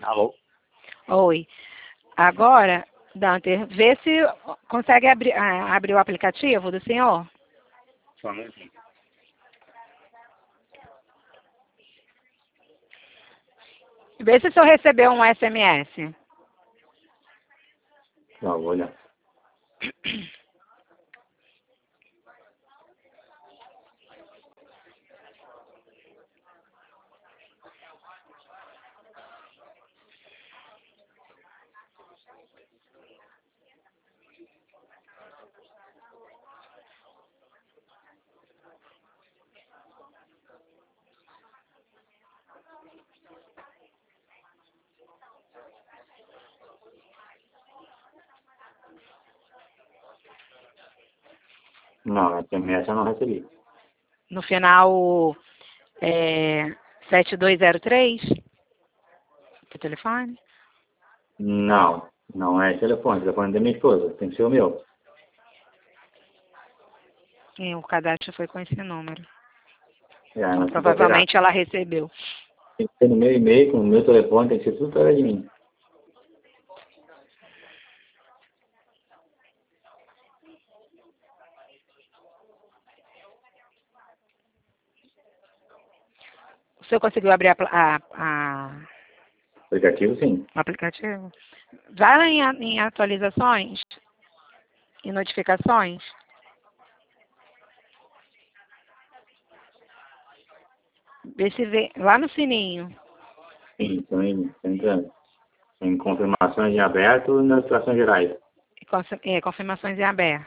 Alô? Oi. Agora, Dante, vê se consegue abrir o aplicativo do senhor. Só um minutinho. Vê se o senhor recebeu um SMS. Não, vou olhar. Não, SMS eu não recebi. No final, 7203? O telefone? Não, não é telefone da minha esposa, tem que ser o meu. E o cadastro foi com esse número. É, Então, não precisa alterar. provavelmente ela recebeu. Tem que ser no meu e-mail, com o meu telefone, tem que ser tudo através de mim. O senhor conseguiu abrir Aplicativo, sim. o aplicativo? Vai lá em atualizações e notificações. Vê se vê lá no sininho. Sim, estou entrando. Em confirmações em aberto e notificações gerais. Confirmações em aberto.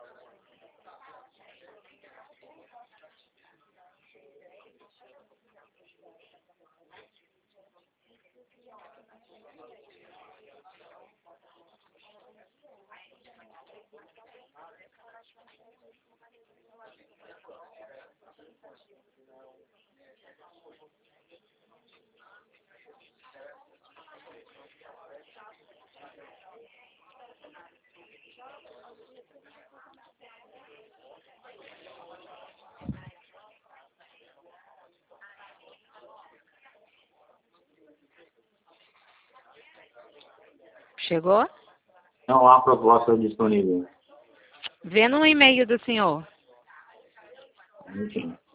Chegou? Não há proposta disponível. Vê no e-mail do senhor. Enfim,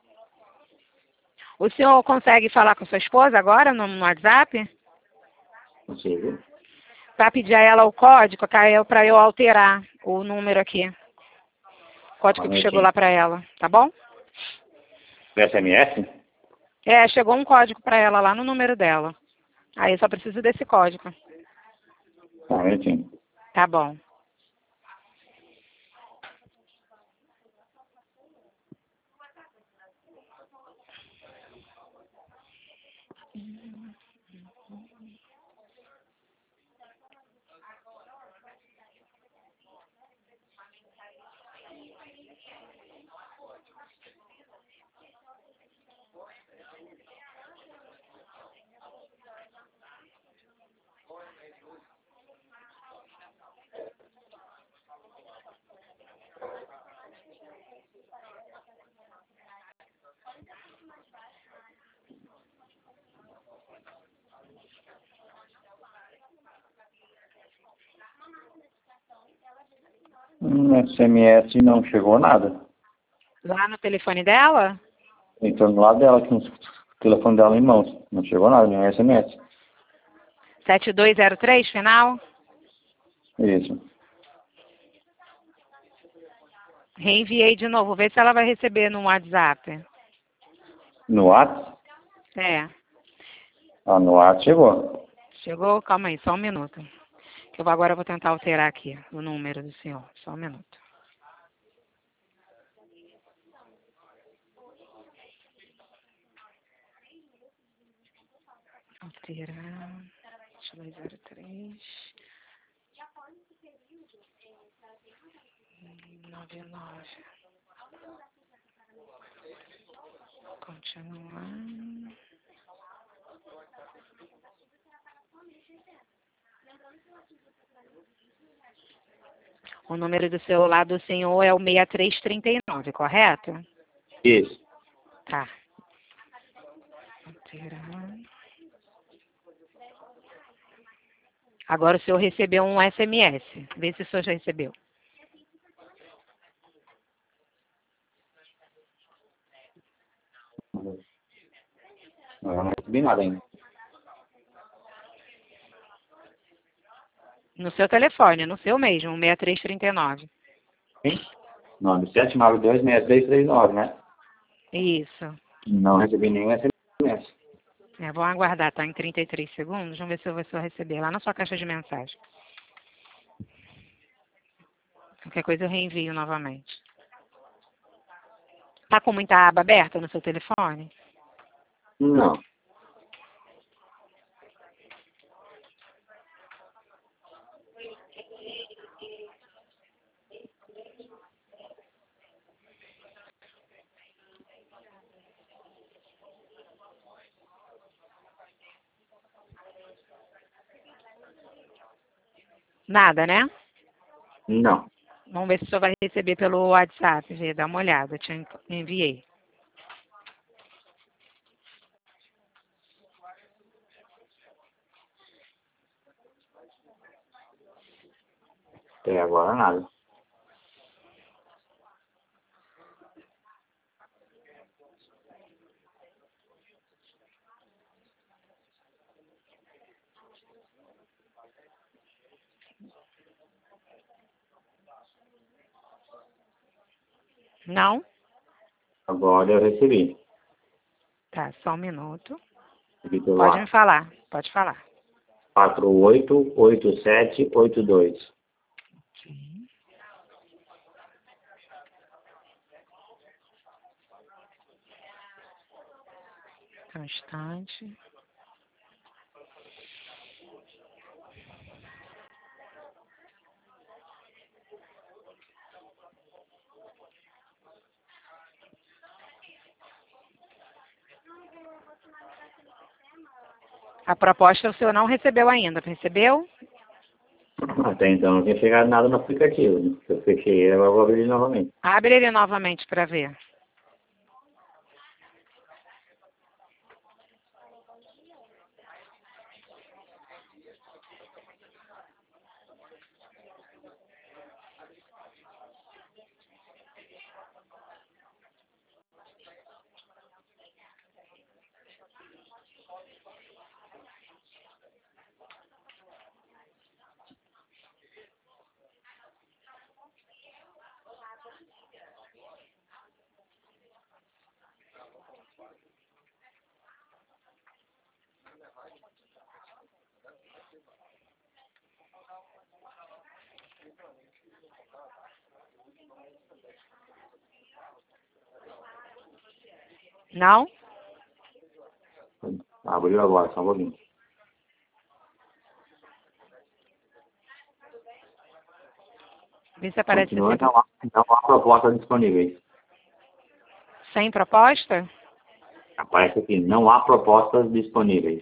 O senhor consegue falar com sua esposa agora no WhatsApp? consigo. Para pedir a ela o código para eu alterar o número aqui. O código que chegou lá para ela, tá bom? SMS? Chegou um código para ela lá no número dela. Aí eu só preciso desse código. Tá, enfim. Tá bom. SMS não chegou nada. Lá no telefone dela? Entrou do lado dela, com o telefone dela em mãos. Não chegou nada, nenhum SMS. 7203, final? Isso. Reenviei de novo. Vê se ela vai receber no WhatsApp. No WhatsApp? É. Ah, no WhatsApp chegou. Chegou? Calma aí, só um minuto. Que agora eu vou tentar alterar aqui o número do senhor. Só um minuto. Alterar. 203. 99. Continuar. O número do celular do senhor é o 6339, correto? Isso. Tá. Alterar. Agora o senhor recebeu um SMS. Vê se o senhor já recebeu. Eu não recebi nada ainda. No seu telefone, no seu mesmo, 6339. Sim? 97926339, né? Isso. Não recebi nenhum SMS. Vamos aguardar, tá? Em 33 segundos. Vamos ver se eu vou receber lá na sua caixa de mensagem. Qualquer coisa eu reenvio novamente. Tá com muita aba aberta no seu telefone? Não. Nada, né? Não. Vamos ver se o senhor vai receber pelo WhatsApp. Dá uma olhada, eu te enviei. Até agora nada. Não? Agora eu recebi. Tá, só um minuto. Recebi pelo Pode me WhatsApp. falar, pode falar. 488782. Um instante. A proposta o senhor não recebeu ainda, recebeu? Até então não tinha chegado nada no aplicativo. Né? Se eu fechei ele, agora eu vou abrir ele novamente. Abre ele novamente para ver. Não? Abriu agora, só um pouquinho. Vê se aparece Continua, assim. não há propostas disponíveis. Sem proposta? Aparece aqui, não há propostas disponíveis.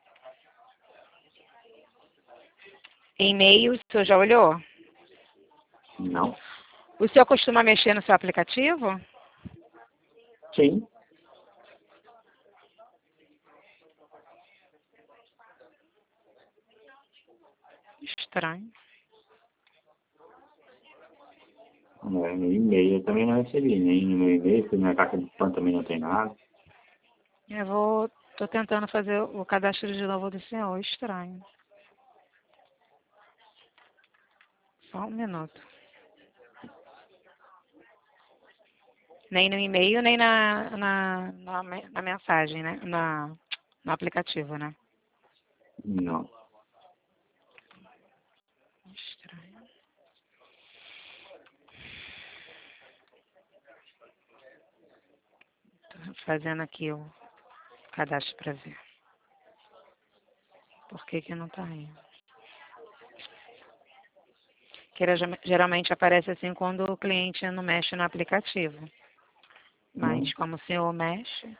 E-mail, o senhor já olhou? Não. O senhor costuma mexer no seu aplicativo? Sim. Estranho. No e-mail eu também não recebi, nem no meu e-mail, porque minha caixa de spam também não tem nada. Tô tentando fazer o cadastro de novo do senhor, estranho. Só um minuto. Nem no e-mail, nem na mensagem, né? No aplicativo, né? Não. Estranho. Tô fazendo aqui o cadastro para ver. Por que que não tá indo? Que geralmente aparece assim quando o cliente não mexe no aplicativo. Mas como o senhor mexe,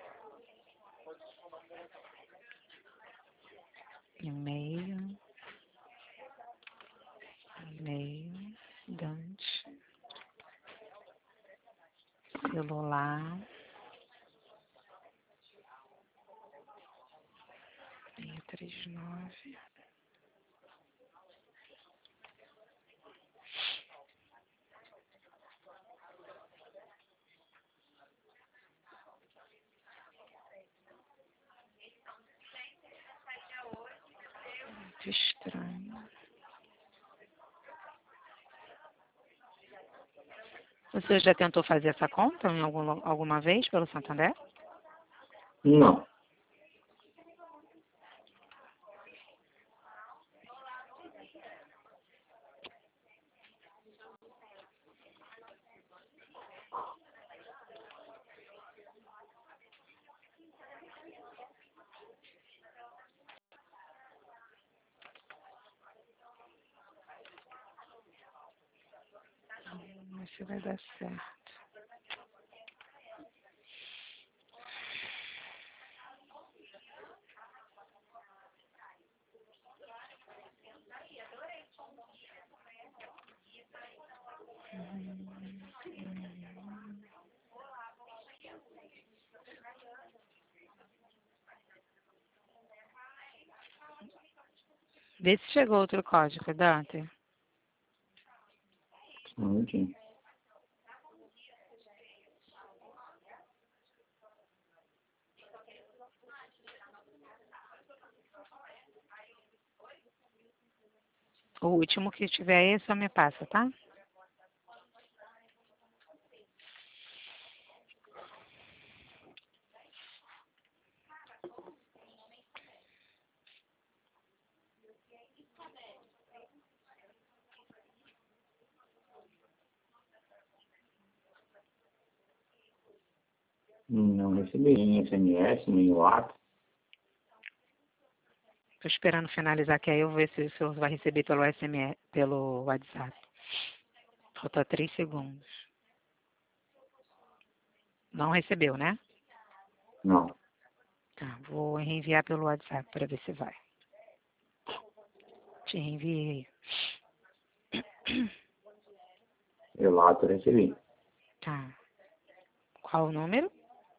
e-mail, Dante, celular, 639. Muito estranho. Você já tentou fazer essa conta em alguma vez pelo Santander? Não. Vamos ver se vai dar certo. Vê se chegou outro código, Dante. Um minutinho. O último que tiver aí, só me passa, tá? Não recebi nem SMS, nem WhatsApp. Tô esperando finalizar, que aí eu vou ver se o senhor vai receber pelo SMS, pelo WhatsApp. Falta 3 segundos. Não recebeu, né? Não. Tá, vou reenviar pelo WhatsApp para ver se vai. Te reenviei. Relato recebi. Tá. Qual o número?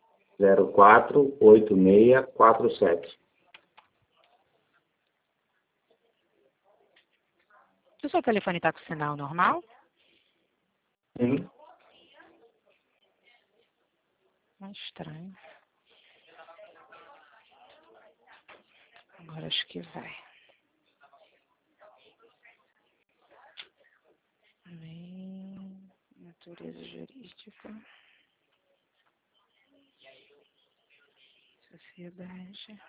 048647. O seu telefone está com sinal normal? Sim. Estranho. Agora acho que vai. Natureza jurídica. Sociedade.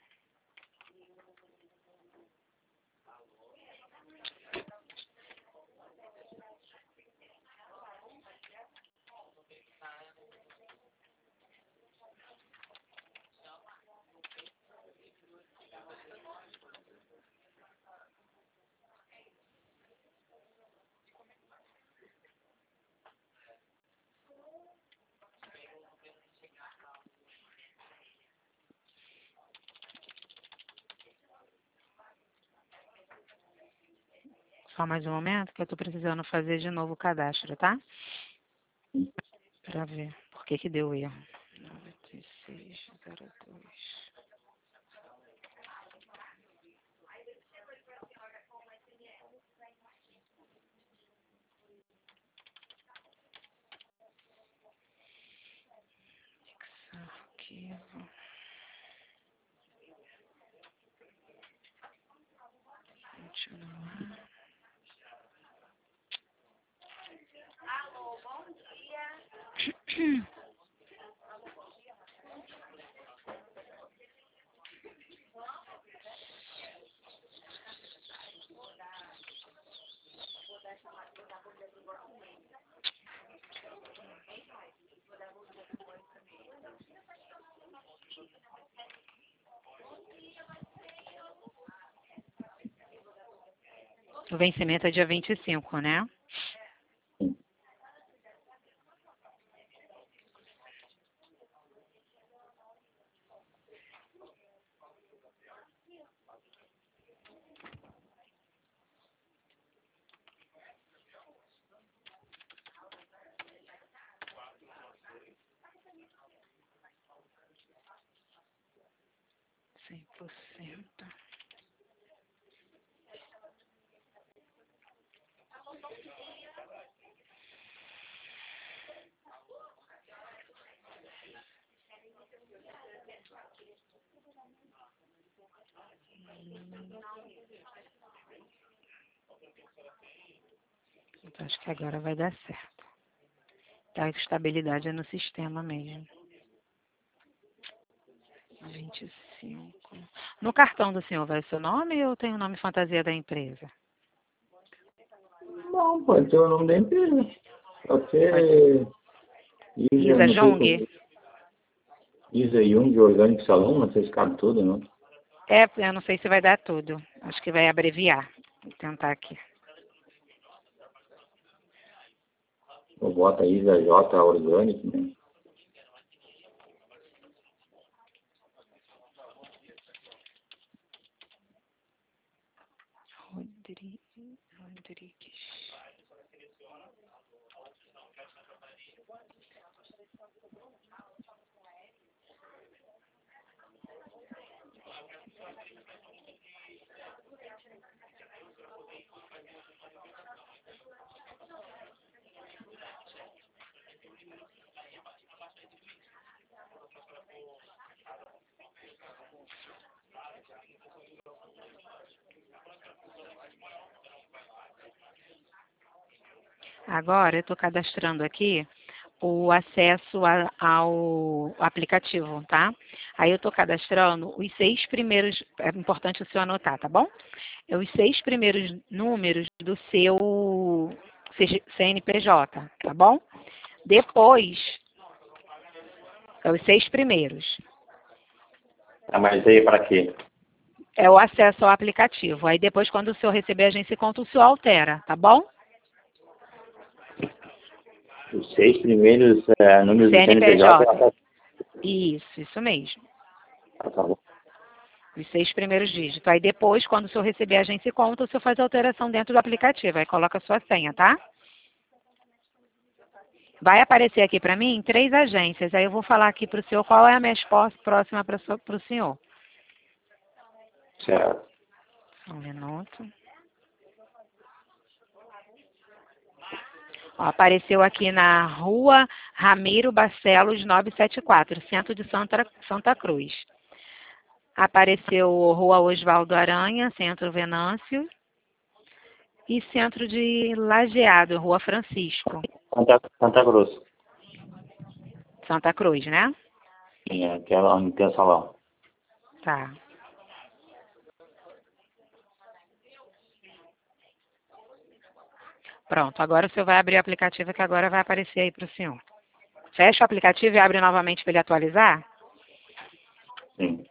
Só mais um momento que eu estou precisando fazer de novo o cadastro, tá? Para ver por que deu erro. 9602. Arquivo. Continuar. O vencimento é dia 25, né? Sim. Cem por cento. Então, acho que agora vai dar certo. Tá, estabilidade é no sistema mesmo. 25. No cartão do senhor vai o seu nome ou tem o nome fantasia da empresa? Não, pode ser o nome da empresa. Pode ser Isa Jung? Isa Jung, Orgânico Salão, não sei se cabe tudo, não. É, eu não sei se vai dar tudo. Acho que vai abreviar. Vou tentar aqui. Eu boto Isa J Orgânico, né? Rodrigues. Agora eu estou cadastrando aqui o acesso ao aplicativo, tá? Aí eu estou cadastrando os 6 primeiros, é importante o senhor anotar, tá bom? É os 6 primeiros números do seu CNPJ, tá bom? Depois, é os 6 primeiros. Ah, mas aí para quê? É o acesso ao aplicativo. Aí depois, quando o senhor receber a agência e conta, o senhor altera, tá bom? Os 6 primeiros números do CNPJ. CNPJ. Isso mesmo. Tá bom. Os 6 primeiros dígitos. Aí depois, quando o senhor receber a agência e conta, o senhor faz a alteração dentro do aplicativo. Aí coloca a sua senha, tá? Vai aparecer aqui para mim 3 agências. Aí eu vou falar aqui para o senhor qual é a mais próxima para o senhor. Certo. Um minuto. Ó, apareceu aqui na Rua Ramiro Barcelos 974, centro de Santa Cruz. Apareceu Rua Osvaldo Aranha, centro Venâncio. E centro de Lajeado, Rua Francisco. Santa Cruz. Santa Cruz, né? Sim, é aquela onde tem o salão. Tá. Pronto, agora o senhor vai abrir o aplicativo que agora vai aparecer aí para o senhor. Fecha o aplicativo e abre novamente para ele atualizar? Sim.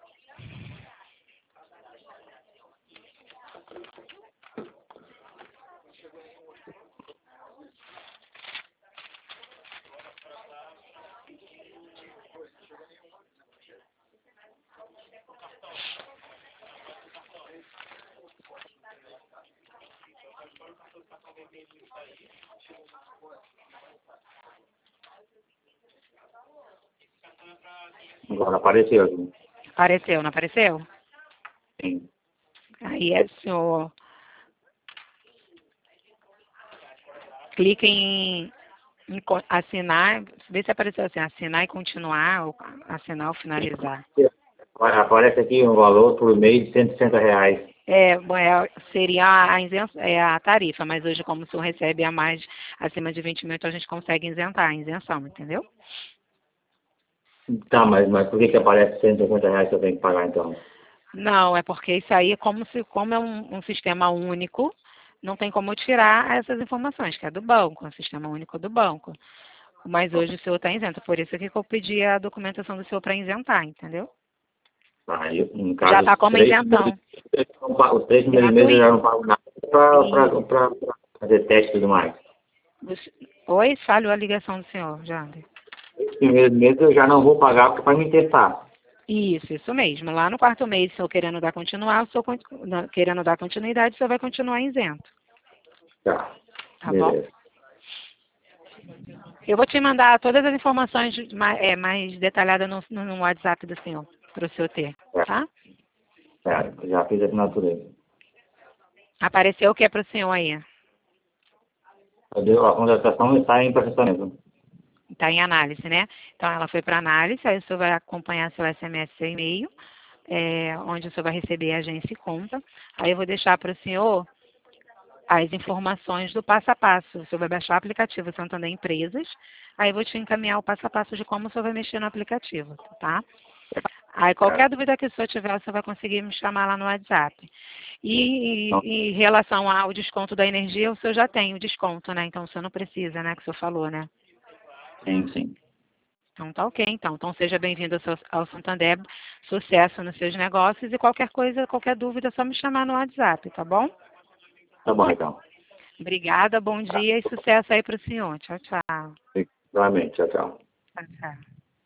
Agora apareceu aqui. Apareceu, não apareceu? Sim. Aí é o senhor clica em assinar, vê se apareceu assim, assinar e continuar, ou assinar ou finalizar. Aparece aqui um valor por mês de R$ 160. Seria a tarifa, mas hoje, como o senhor recebe a mais acima de 20 mil, então a gente consegue isentar a isenção, entendeu? Tá, mas por que aparece R$ 150 que eu tenho que pagar então? Não, é porque isso aí, como é um sistema único, não tem como tirar essas informações, que é do banco, é um sistema único do banco. Mas hoje o senhor está isento, por isso que eu pedi a documentação do senhor para isentar, entendeu? No caso, Já está como isenção. Os 3 primeiros meses eu já não pago nada para fazer teste e tudo mais. Oi, falhou a ligação do senhor, Jander. Os primeiros meses eu já não vou pagar porque vai me testar. Isso mesmo. Lá no 4º mês, se eu querendo dar querendo dar continuidade, o senhor vai continuar isento. Tá. Tá Beleza. bom? Eu vou te mandar todas as informações mais detalhadas no WhatsApp do senhor, para o senhor ter, tá? Já fiz a assinatura. Apareceu o que é para o senhor aí? A contratação está em processamento. Está em análise, né? Então, ela foi para análise, aí o senhor vai acompanhar seu SMS e seu e-mail. onde o senhor vai receber agência e conta. Aí eu vou deixar para o senhor as informações do passo a passo. O senhor vai baixar o aplicativo Santander Empresas, aí eu vou te encaminhar o passo a passo de como o senhor vai mexer no aplicativo, tá? Aí qualquer dúvida que o senhor tiver, o senhor vai conseguir me chamar lá no WhatsApp. E em relação ao desconto da energia, o senhor já tem o desconto, né? Então o senhor não precisa, né? Que o senhor falou, né? Sim, sim. Então tá ok, então. Então seja bem-vindo ao Santander, sucesso nos seus negócios e qualquer coisa, qualquer dúvida, é só me chamar no WhatsApp, tá bom? Tá bom, então. Obrigada, bom dia e sucesso aí para o senhor. Tchau, tchau. Realmente, tchau, tchau. Tchau, tchau.